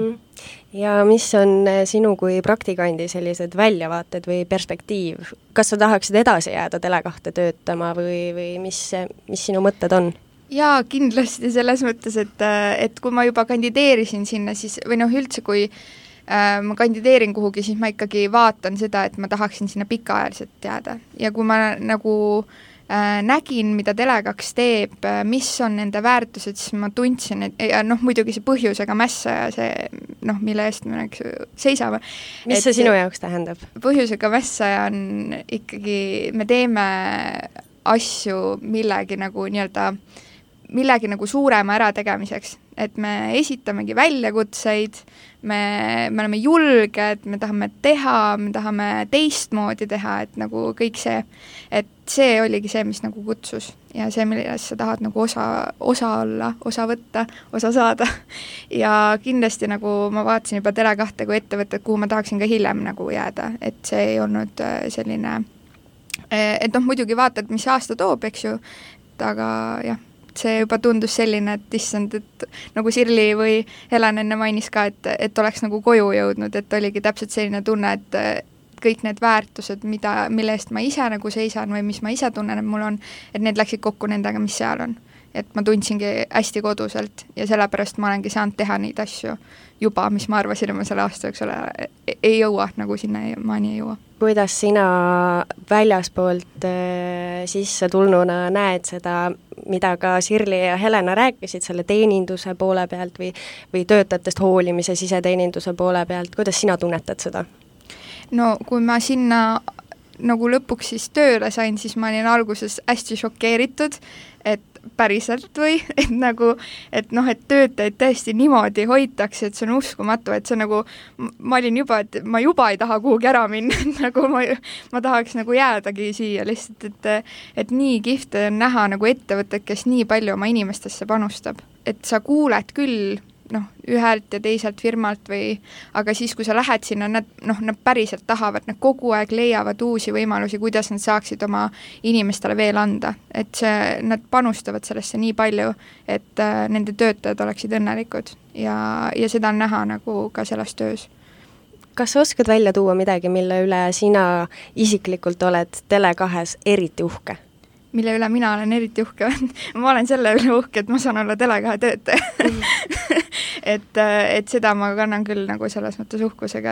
Ja mis on sinu kui praktikandi sellised väljavaated või perspektiiv? Kas sa tahaksid edasi jääda Tele2 töötama või mis sinu mõtted on? Jaa, kindlasti selles mõttes, et kui ma juba kandideerisin sinna, siis või noh, üldse kui ma kandideerin kuhugi, siis ma ikkagi vaatan seda, et ma tahaksin sinna pikaajaliselt jääda. Ja kui ma nagu nägin, mida Tele2 teeb, mis on nende väärtused, siis ma tundsin, et ja noh, muidugi see põhjusega mässa ja see, noh, mille eest me seisame. Mis see sinu jaoks tähendab? Põhjusega mässa on ikkagi, me teeme asju millegi nagu suurema ärategemiseks, et me esitamegi väljakutseid, me oleme julged, me tahame teha, me tahame teistmoodi teha, et nagu kõik see, et see oligi see, mis nagu kutsus ja see, millest sa tahad nagu osa olla, osa võtta, osa saada. Ja kindlasti nagu ma vaatasin juba Tele2 kui ettevõtet, kuhu ma tahaksin ka hiljem nagu jääda, et see ei olnud selline, et noh, muidugi vaatad, mis aasta toob, eks ju, aga jah, see juba tundus selline, et issand, et nagu Sirli või Helen enne mainis ka, et oleks nagu koju jõudnud, et oligi täpselt selline tunne, et kõik need väärtused, mille eest ma ise nagu seisan või mis ma ise tunnen, et mul on, et need läksid kokku nendega, mis seal on. Et ma tundsingi hästi koduselt ja sellepärast ma olengi saanud teha neid asju juba, mis ma arvasin, et ma selle aasta jooksul ei jõua, nagu sinna maani ei jõua. Kuidas sina väljaspoolt sisse tulnuna näed seda, mida ka Sirli ja Helena rääkisid selle teeninduse poole pealt või töötajatest hoolimise siseteeninduse poole pealt, kuidas sina tunnetad seda? No kui ma sinna nagu lõpuks siis tööle sain, siis ma olin alguses hästi šokeeritud, et päriselt või, et nagu, et noh, et töötajaid tõesti niimoodi hoitakse, et see on uskumatu, et see nagu, ma olin juba, et ma juba ei taha kuhugi ära minna, et nagu ma tahaks nagu jäädagi siia lihtsalt, et nii kihvt on näha nagu ettevõtted, kes nii palju oma inimestesse panustab, et sa kuuled küll, noh, ühelt ja teiselt firmalt või, aga siis, kui sa lähed sinna, nad päriselt tahavad, nad kogu aeg leiavad uusi võimalusi, kuidas nad saaksid oma inimestele veel anda. Et nad panustavad sellesse nii palju, et nende töötajad oleksid õnnelikud ja seda on näha nagu ka selles töös. Kas sa oskad välja tuua midagi, mille üle sina isiklikult oled Tele2-s eriti uhke? Mille üle mina olen eriti uhke. Ma olen selle üle uhke, et ma saan olla Tele2 töötaja. et seda ma kannan küll nagu selles mõttes uhkusega,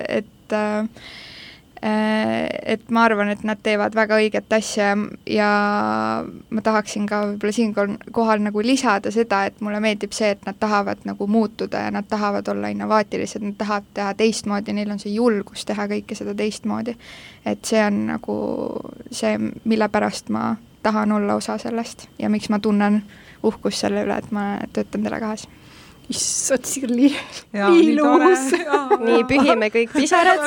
et ma arvan, et nad teevad väga õiget asja ja ma tahaksin ka võib-olla siin kohal nagu lisada seda, et mulle meeldib see, et nad tahavad nagu muutuda ja nad tahavad olla innovaatilised, nad tahavad teha teistmoodi, neil on see julgus teha kõike seda teistmoodi. Et see on nagu see, mille pärast ma tahan olla osa sellest ja miks ma tunnen uhkust selle üle, et ma töötan Tele2-s. Issad, Sirli, nii luus. Nii pühime kõik pisarad.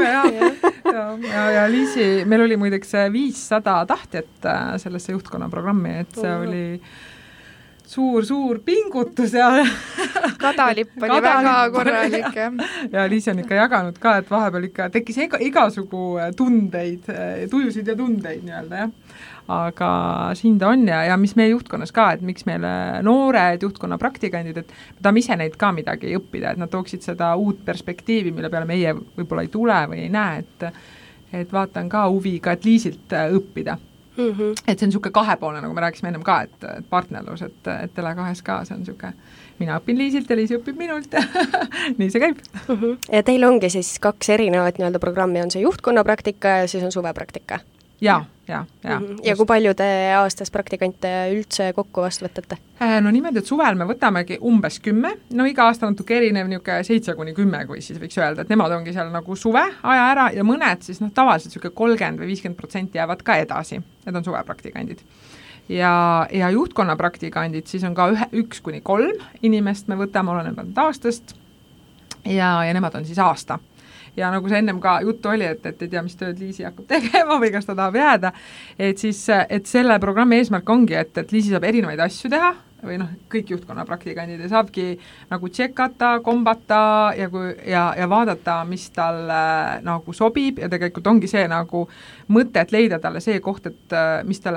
Ja Liisi, meil oli muideks 500 tahtjat sellesse juhtkonna programmi, et see oli suur pingutus ja kadalipp oli väga korralik. Ja Liisi on ikka jaganud ka, et vahepeal ikka tekkis igasugu tundeid, tujusid ja tundeid nii-öelda, jah. Aga siin ta on ja mis meie juhtkonnas ka, et miks meile noored juhtkonna praktikandid, et me tahame ise neid ka midagi õppida, et nad tooksid seda uut perspektiivi, mille peale meie võib-olla ei tule või ei näe, et vaatan ka huviga, et Liisilt õppida. Et see on niisugune kahepoolne, nagu me rääkisime ennem ka, et partnerlus, et Tele2-s ka see on niisugune, mina õpin Liisilt ja Liisi õpib minult nii see käib. Ja teil ongi siis 2 erinevat nii-öelda programmi, on see juhtkonna praktika ja siis on suvepraktika? Ja. Ja kui palju te aastas praktikante üldse kokku vastu võtate? No niimoodi, et suvel me võtamegi umbes 10, no iga aasta natuke erinev niisugune 7-10, kui siis võiks öelda, et nemad ongi seal nagu suve aja ära ja mõned siis tavaliselt niisugune 30 või 50% jäävad ka edasi, need on suvepraktikandid. Ja juhtkonna praktikandid siis on ka 1-3 inimest me võtame, olenevalt aastast ja nemad on siis aasta. Ja nagu see ennem ka juttu oli, et ei tea, mis tööd Liisi hakkab tegema või kas ta tahab jääda, et siis, et selle programmi eesmärk ongi, et Liisi saab erinevaid asju teha või noh, kõik juhtkonna praktikandid ja saabki nagu tšekata, kombata ja vaadata, mis tal nagu sobib ja tegelikult ongi see nagu mõte, et leida talle see koht, et mis talle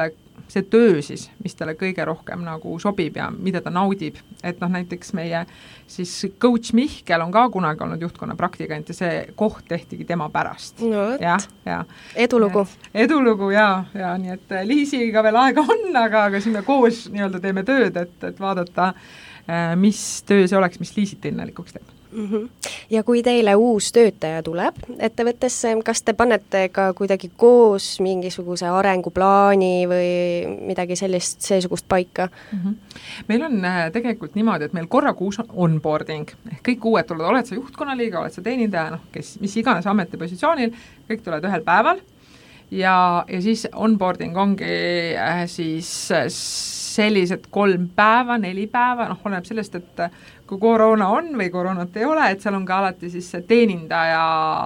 see töö siis, mis talle kõige rohkem nagu sobib ja mida ta naudib, et noh, näiteks meie siis coach Mihkel on ka kunagi olnud juhtkonna praktikant ja see koht tehtigi tema pärast. No võt, ja. edulugu. Edulugu ja nii et Liisiga veel aega on, aga siis me koos nii-öelda teeme tööd, et vaadata, mis töö see oleks, mis Liisit õnnelikuks teeb. Ja kui teile uus töötaja tuleb ettevõttesse, kas te panete ka kuidagi koos mingisuguse arenguplaani või midagi seesugust paika? Meil on tegelikult niimoodi, et meil korra kuus on onboarding. Kõik uued tulevad, oled sa juhtkonnaliige, oled sa teenindaja, kes mis iganes ametipositsioonil, kõik tulevad ühel päeval ja siis onboarding ongi siis sellised 3 päeva, 4 päeva, oleneb sellest, et kui koroona on või koroonat ei ole, et seal on ka alati siis teenindaja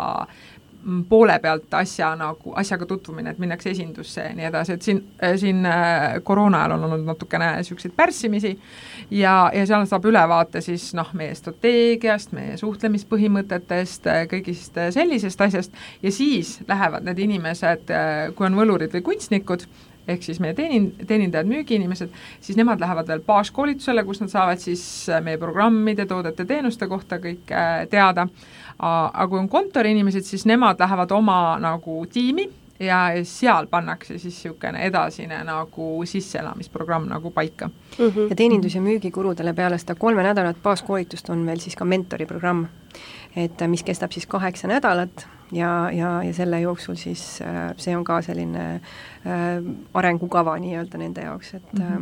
poole pealt asjaga tutvumine, et minnakse esindusse ja nii edasi, et siin koroona ajal on olnud natukene selliseid pärssimisi ja seal saab ülevaate siis meie strateegiast, meie suhtlemispõhimõtetest, kõigist sellisest asjast ja siis lähevad need inimesed, kui on võlurid või kunstnikud, ehk siis meie teenindajad, müügiinimesed, siis nemad lähevad veel baaskoolitusele, kus nad saavad siis meie programmide, toodete, teenuste kohta kõik teada. Aga kui on kontoriinimesed, siis nemad lähevad oma nagu tiimi ja seal pannakse siis niisugune edasine nagu sisseelamisprogramm nagu paika. Ja teenindus- ja müügikurudele peale seda 3 nädalat baaskoolitust on veel siis ka mentoriprogramm, et mis kestab siis 8 nädalat ja selle jooksul siis see on ka selline arengukava nii-öelda nende jaoks,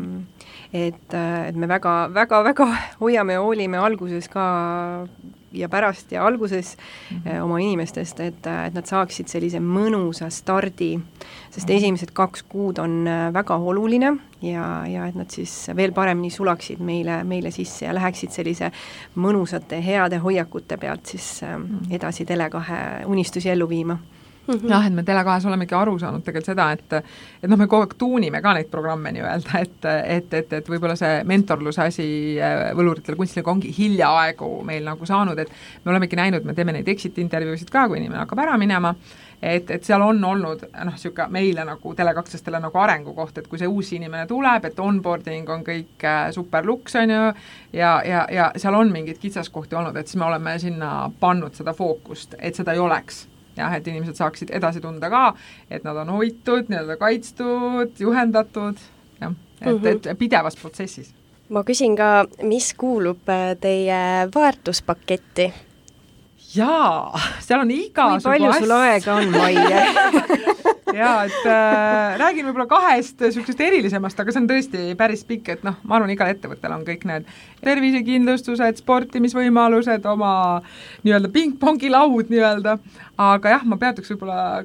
et me väga hoiame ja hoolime alguses ka ja pärast ja alguses oma inimestest, et nad saaksid sellise mõnusa stardi, sest esimesed 2 kuud on väga oluline ja et nad siis veel paremini sulaksid meile sisse ja läheksid sellise mõnusate, heade hoiakute pealt siis edasi Tele2 unistusi ellu viima. Jah, et me Tele2-s olemegi aru saanud tegelikult seda, et me kogu aeg tuunime ka neid programme nii-öelda, et võib-olla see mentorluse asi võluritele kunstniga ongi hiljaaegu meil nagu saanud, et me olemegi näinud, me teeme neid exit-intervjuusid ka, kui inimene hakkab ära minema, et seal on olnud siuke meile nagu Tele2-lastele nagu arengukoht, et kui see uus inimene tuleb, et onboarding on kõik super luks, on ju, ja seal on mingid kitsaskohti olnud, et siis me oleme sinna pannud seda fookust, et seda ei oleks. Jah, et inimesed saaksid edasi tunda ka, et nad on hoitud, nii-öelda kaitstud, juhendatud, jah, et pidevas protsessis. Ma küsin ka, mis kuulub teie väärtuspaketti? Jaa, seal on igasugu palju sul aega on, Maie? Jaa, et räägin võib-olla 2 sellisest erilisemast, aga see on tõesti päris pikk, et ma arvan, igal ettevõttel on kõik need tervisekindlustused, sportimisvõimalused, oma nii-öelda pingpongi laud nii-öelda, aga jah, ma peatuks võib-olla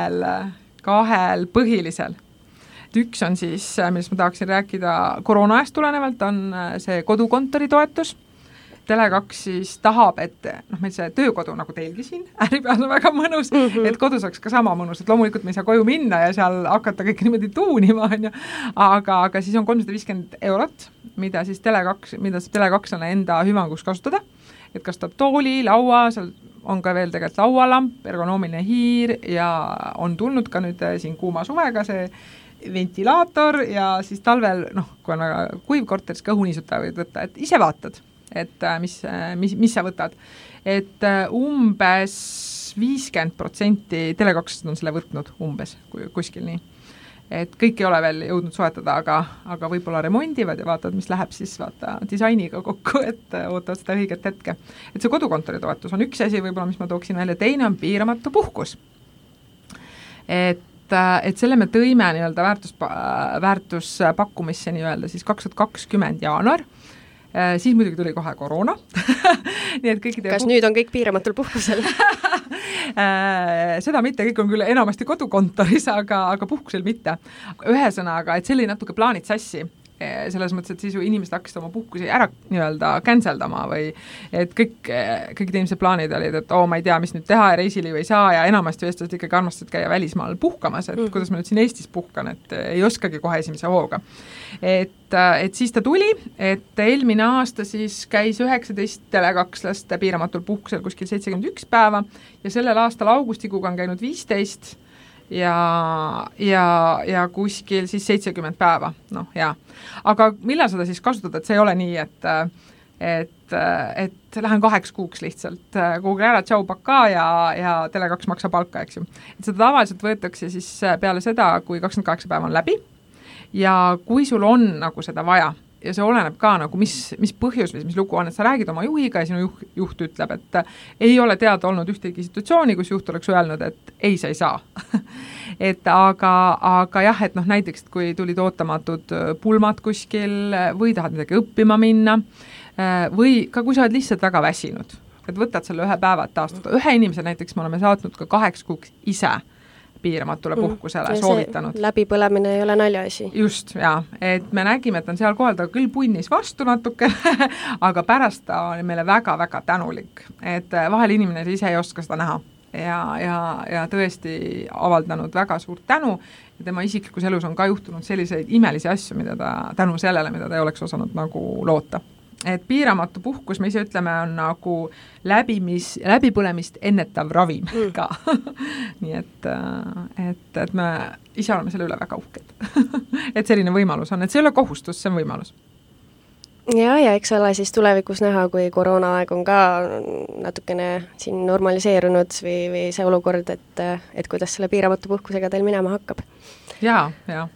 2 põhilisel. Üks on siis, millest ma tahaksin rääkida koroona ajast tulenevalt, on see kodukontori toetus. Tele2 siis tahab, et meil see töökodu nagu teilgi siin, Ääripeas on väga mõnus, et kodus oleks ka sama mõnus, et loomulikult me ei saa koju minna ja seal hakata kõik niimoodi tuunima, aga siis on 350 €, mida siis Tele2 on enda hüvanguks kasutada, et kasutab tooli, laua, seal on ka veel tegelikult laualamp, ergonoomiline hiir ja on tulnud ka nüüd siin kuuma suvega see ventilaator ja siis talvel, kui on väga kuiv korteris, ka õhuniisutaja võid võtta, et ise vaatad, et mis sa võtad. Et umbes 50% Tele2 on selle võtnud umbes kuskil nii. Et kõik ei ole veel jõudnud soetada, aga võib-olla remondivad ja vaatavad, mis läheb siis disainiga kokku, et ootavad seda õiget hetke. Et see kodukontori toetus on üks asi võib-olla, mis ma tooksin välja, teine on piiramatu puhkus. Et selle me tõime nii-öelda väärtuspakkumisse nii-öelda siis 2020 jaanuar, siis muidugi tuli kohe koroona. Nii et kas nüüd on kõik piiramatul puhkusel? Seda mitte, kõik on küll enamasti kodukontoris, aga puhkusel mitte. Ühesõnaga, et see oli natuke plaanid sassi. Selles mõttes, et siis ju inimesed hakkasid oma puhkusi ära nii-öelda canceldama või et kõik inimesed plaanid olid, et ma ei tea, mis nüüd teha ja reisili või ei saa ja enamasti eestlased ikkagi armastasid käia välismaal puhkamas, et kuidas ma nüüd siin Eestis puhkan, et ei oskagi kohe esimese hooga. Et siis ta tuli, et eelmine aasta siis käis 19 Tele2-laste piiramatul puhkusel kuskil 71 päeva ja sellel aastal augustikuuga on käinud 15 ja kuskil siis 70 päeva, noh hea. Aga millal seda siis kasutada, et see ei ole nii, et lähen 2 kuuks lihtsalt kuhugi ära, tšau, pakaa ja Tele2 maksa palka, eks ju. Et seda tavaliselt võetakse siis peale seda, kui 28 päeva on läbi ja kui sul on nagu seda vaja ja see oleneb ka nagu, mis põhjus, mis lugu on, et sa räägid oma juhiga ja sinu juht ütleb, et ei ole teada olnud ühtegi situatsiooni, kus juht oleks öelnud, et ei, sa ei saa. Et aga jah, et noh, näiteks kui tulid ootamatud pulmad kuskil või tahad midagi õppima minna või ka kui sa oled lihtsalt väga väsinud, et võtad selle 1 päeva, et taastada. Ühe inimese näiteks me oleme saatnud ka 8 kuuks ise piiramatule puhkusele soovitanud. Läbipõlemine ei ole naljaasi. Just, jaa. Et me nägime, et on seal kohal ta küll punnis vastu natuke, aga pärast ta oli meile väga-väga tänulik. Et vahel inimene ise ei oska seda näha ja tõesti avaldanud väga suurt tänu ja tema isiklikus elus on ka juhtunud selliseid imelisi asju, mida ta tänu sellele, mida ta ei oleks osanud nagu loota. Et piiramatu puhkus, me ise ütleme, on nagu läbipõlemist ennetav ravim ka. Nii et me ise oleme selle üle väga uhked. Et selline võimalus on, et see ei ole kohustus, see on võimalus. Ja eks ole siis tulevikus näha, kui koroonaaeg on ka natukene siin normaliseerunud või see olukord, et kuidas selle piiramatu puhkusega teil minema hakkab. Jaa.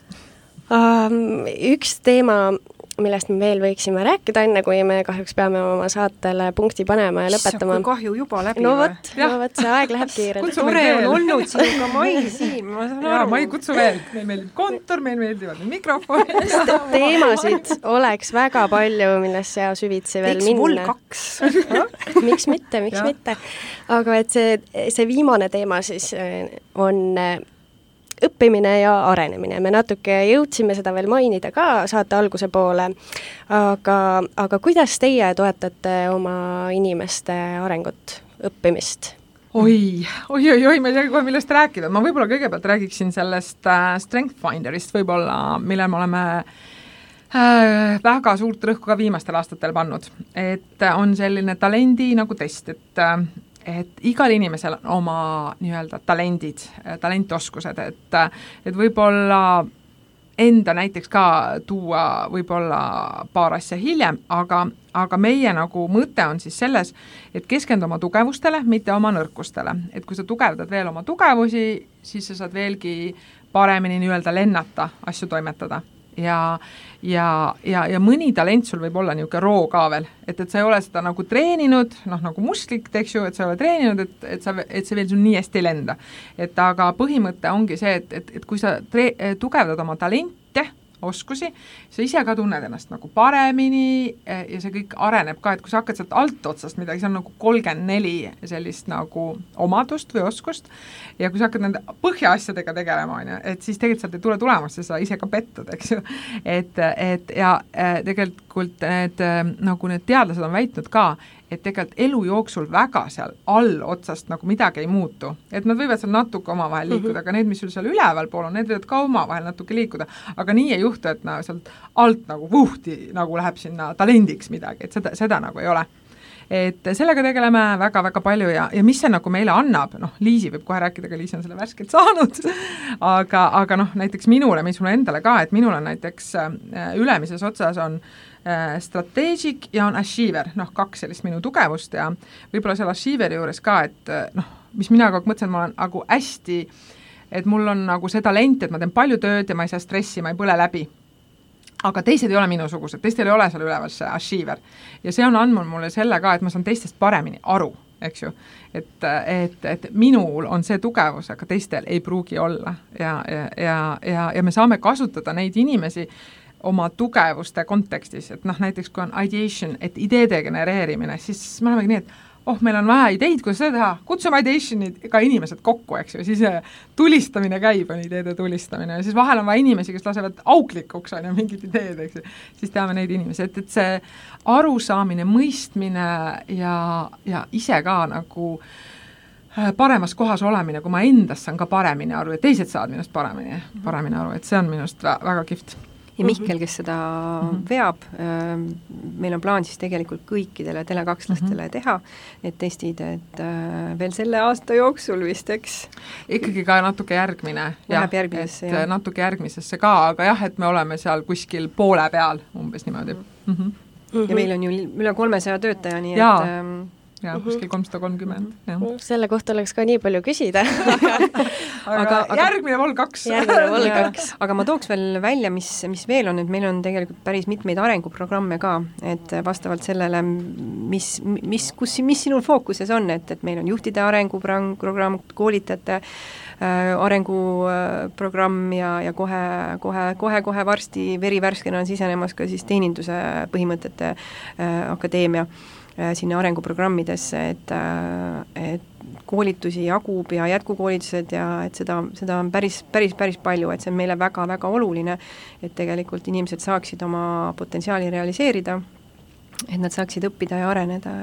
Üks teema, millest me veel võiksime rääkida enne, kui me kahjuks peame oma saatele punkti panema ja lõpetama. Kui kahju juba läbi no vot, see aeg läheb kiirelt. Tore on olnud sinuga Mai siin, ma saan aru. Ma ei kutsu veel, meil meeldib kontor, meil meeldivad mikrofon. Teemasid oleks väga palju, millest see süvitsi veel minna. Miks mitte. Aga et see viimane teema siis on õppimine ja arenemine. Me natuke jõudsime seda veel mainida ka saate alguse poole, aga kuidas teie toetate oma inimeste arengut, õppimist? Oi, ma ei tea kohe millest rääkida. Ma võib-olla kõigepealt räägiksin sellest Strength Finderist võib-olla, mille me oleme väga suurt rõhku ka viimastel aastatel pannud. Et on selline talendi nagu test, et igal inimesel on oma nii-öelda talentoskused, et võib-olla enda näiteks ka tuua võib-olla paar asja hiljem, aga meie nagu mõte on siis selles, et keskendu oma tugevustele, mitte oma nõrkustele. Et kui sa tugevdad veel oma tugevusi, siis sa saad veelgi paremini nii-öelda lennata, asju toimetada. Ja mõni talent sul võib olla niisugune roo ka veel, et sa ei ole seda nagu treeninud, nagu musklik, eks ju, et sa ei ole treeninud, et see veel sul nii hästi ei lenda. Et aga põhimõte ongi see, et kui sa tugevdad oma talente, oskusi, sa ise ka tunned ennast nagu paremini ja see kõik areneb ka, et kui sa hakkad sealt alt otsast midagi, see on nagu 34 sellist nagu omadust või oskust ja kui sa hakkad nende põhjaasjadega tegelema, et siis tegelikult sealt ei tule tulemust ja sa ise ka pettud, eks ju. Et ja tegelikult need teadlased on väitnud ka, et tegelikult elu jooksul väga seal all otsast nagu midagi ei muutu. Et nad võivad seal natuke omavahel liikuda, aga need, mis sul seal üleval pool on, need võivad ka omavahel natuke liikuda. Aga nii ei juhtu, et sealt alt nagu vuhti nagu läheb sinna talendiks midagi, et seda nagu ei ole. Et sellega tegeleme väga-väga palju ja mis see nagu meile annab, Liisi võib kohe rääkida, aga Liisi on selle värskelt saanud, aga näiteks minule endale ka, et minul on näiteks ülemises otsas on strategic ja on achiever, 2 sellist minu tugevust ja võib-olla seal achieveri juures ka, et mis mina kogu mõtlesin, et ma olen nagu hästi, et mul on nagu see talent, et ma teen palju tööd ja ma ei saa stressi, ma ei põle läbi. Aga teised ei ole minusugused, teistel ei ole seal üleval see achiever. Ja see on andnud mulle selle ka, et ma saan teistest paremini aru, eks ju. Et minul on see tugevus, aga teistel ei pruugi olla. Ja me saame kasutada neid inimesi oma tugevuste kontekstis, et näiteks kui on ideation, et ideede genereerimine, siis me olemegi nii, et meil on vaja ideid, kuidas seda teha, kutsume ideationid ka inimesed kokku, eks ju, siis tulistamine käib, on ideede tulistamine ja siis vahel on vaja inimesi, kes lasevad auklikuks on ja mingid ideed, eks ju, siis teame neid inimesi, et see arusaamine, mõistmine ja ise ka nagu paremas kohas olemine, kui ma endast saan ka paremini aru ja teised saavad minust paremini aru, et see on minust väga kihvt. ja Mihkel, kes seda veab, meil on plaan siis tegelikult kõikidele Tele2-lastele teha need testid, et veel selle aasta jooksul vist, eks? Ikkagi ka natuke järgmine. Läheb järgmisesse, jah. Natuke järgmisesse ka, aga jah, et me oleme seal kuskil poole peal, umbes niimoodi. Ja meil on ju üle 300 töötaja, nii ja kuskil 330. Selle kohta oleks ka nii palju küsida. aga järgmine vol 2. Aga ma tooks veel välja, mis veel on, et meil on tegelikult päris mitmeid arenguprogramme ka, et vastavalt sellele, mis sinul fookuses on, et meil on juhtide arenguprogramm, koolitajate arenguprogramm ja kohe varsti verivärskena on sisenemas ka siis teeninduse põhimõtete akadeemia sinna arenguprogrammidesse, et koolitusi jagub ja jätkukoolitused ja et seda on päris palju, et see on meile väga-väga oluline, et tegelikult inimesed saaksid oma potentsiaali realiseerida, et nad saaksid õppida ja areneda.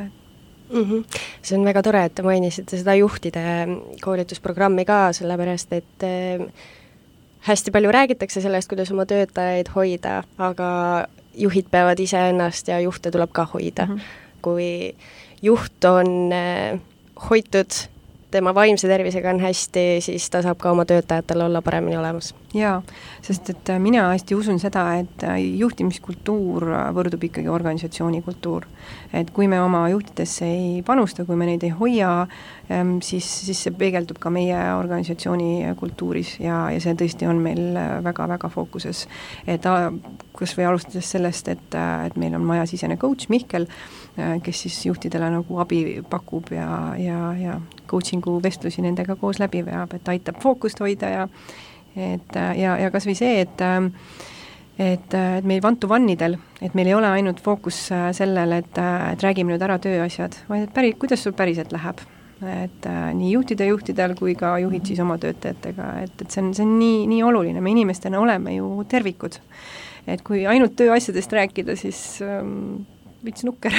See on väga tore, et te mainisite seda juhtide koolitusprogrammi ka, sellepärast et hästi palju räägitakse sellest, kuidas oma töötajaid hoida, aga juhid peavad ise ennast ja juhte tuleb ka hoida. Kui juht on hoitud, tema vaimse tervisega on hästi, siis ta saab ka oma töötajatel olla paremini olemas. Jaa, sest et mina hästi usun seda, et juhtimiskultuur võrdub ikkagi organisatsiooni kultuur. Et kui me oma juhtidesse ei panusta, kui me neid ei hoia, siis see peegeldub ka meie organisatsiooni kultuuris ja see tõesti on meil väga-väga fookuses. Et kas või alustades sellest, et meil on majasisene coach Mihkel, kes siis juhtidele nagu abi pakub ja coachingu vestlusi nendega koos läbi veab, et aitab fookust hoida ja kas või see, et meil one-to-one-idel, et meil ei ole ainult fookus sellel, et räägime nüüd ära tööasjad, vaid et kuidas sul päriselt läheb. Et nii juhtidel kui ka juhid siis oma töötajatega, et see on nii oluline, me inimestena oleme ju tervikud. Et kui ainult tööasjadest rääkida, siis vits nukker.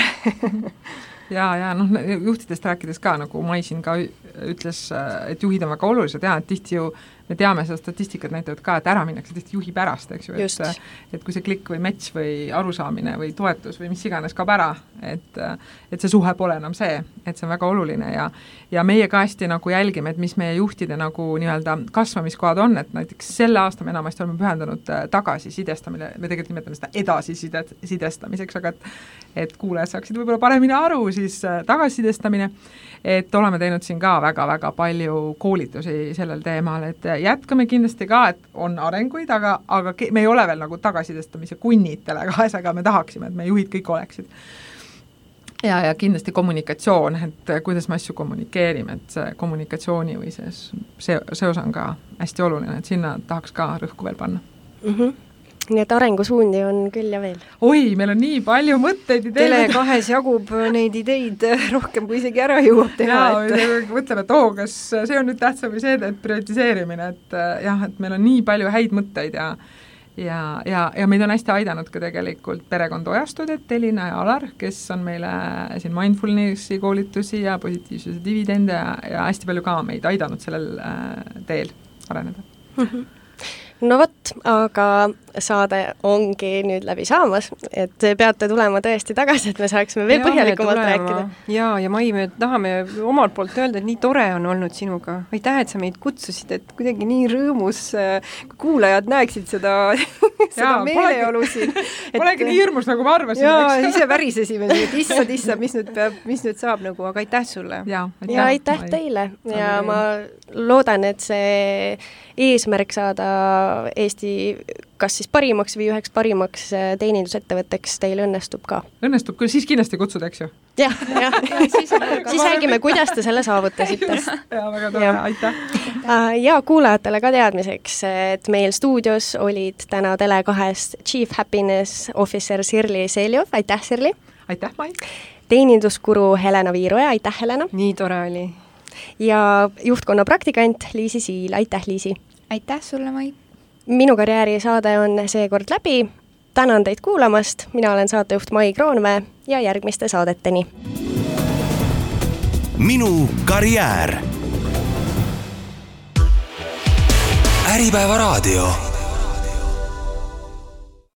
ja juhtidest rääkides ka, nagu Maisin ka ütles, et juhid on väga olulised ja et tihti ju me teame, seda statistikat näitavad ka, et ära minnakse tihti juhi pärast, eks ju, et kui see klikk või match või arusaamine või toetus või mis iganes kaob ära, et see suhe pole enam see, et see on väga oluline ja meie ka hästi nagu jälgime, et mis meie juhtide nagu nii-öelda kasvamiskohad on, et näiteks selle aasta me enamasti oleme pühendanud tagasisidestamine, me tegelikult nimetame seda edasisidestamiseks, aga et kuulajad saaksid võib-olla paremini aru, siis tagasisidestamine, et oleme teinud siin ka väga-väga palju koolitusi sellel teemal, et jätkame kindlasti ka, et on arenguid, aga me ei ole veel nagu tagasisidestamise kunnid Tele2, aga me tahaksime, et meie juhid kõik oleksid. Ja kindlasti kommunikatsioon, et kuidas me asju kommunikeerime, et see kommunikatsiooni või see osa on ka hästi oluline, et sinna tahaks ka rõhku veel panna. Nii et arengusuundi on küll ja veel. Oi, meil on nii palju mõtteid ideid. Tele2 jagub neid ideid rohkem, kui isegi ära jõuab teha. Mõtleme, et kas see on nüüd tähtsam või see, et prioritiseerimine, et jah, et meil on nii palju häid mõtteid ja meid on hästi aidanud ka tegelikult perekond Ojastud, et Elina ja Alar, kes on meile siin mindfulnessi koolitusi ja positiivsuse dividende ja hästi palju ka meid aidanud sellel teel areneda. No vot, aga saade ongi nüüd läbi saamas, et peate tulema tõesti tagasi, et me saaksime veel põhjalikumalt rääkida. Ja Mai, me tahame omalt poolt öelda, et nii tore on olnud sinuga. Aitäh, et sa meid kutsusid, et kuidagi nii rõõmus, kui kuulajad näeksid seda meeleolu siin. Polegi nii hirmus, nagu ma arvasin. Ja ise värisesime, et issa, mis nüüd saab nagu, aga aitäh sulle. Ja aitäh teile ja ma loodan, et see eesmärk saada Eesti kas siis parimaks või üheks parimaks teenindusettevõtteks teil õnnestub ka? Õnnestub küll, siis kindlasti kutsud, eks ju? Jah. Siis räägime, kuidas te selle saavutasite. Ja väga tore, aitäh. Ja kuulajatele ka teadmiseks, et meil stuudios olid täna Tele2 Chief Happiness Officer Sirli Seljov, aitäh Sirli! Aitäh, Mai! Teeninduskuru Helena Viiroja, aitäh Helena! Nii tore oli! Ja juhtkonna praktikant Liisi Siil, aitäh Liisi! Aitäh sulle, Mai! Minu karjääri saade on seekord läbi. Tänan teid kuulamast. Mina olen saatejuht Mai Kroonmäe ja järgmiste saadeteni. Minu karjäär. Äripäeva raadio.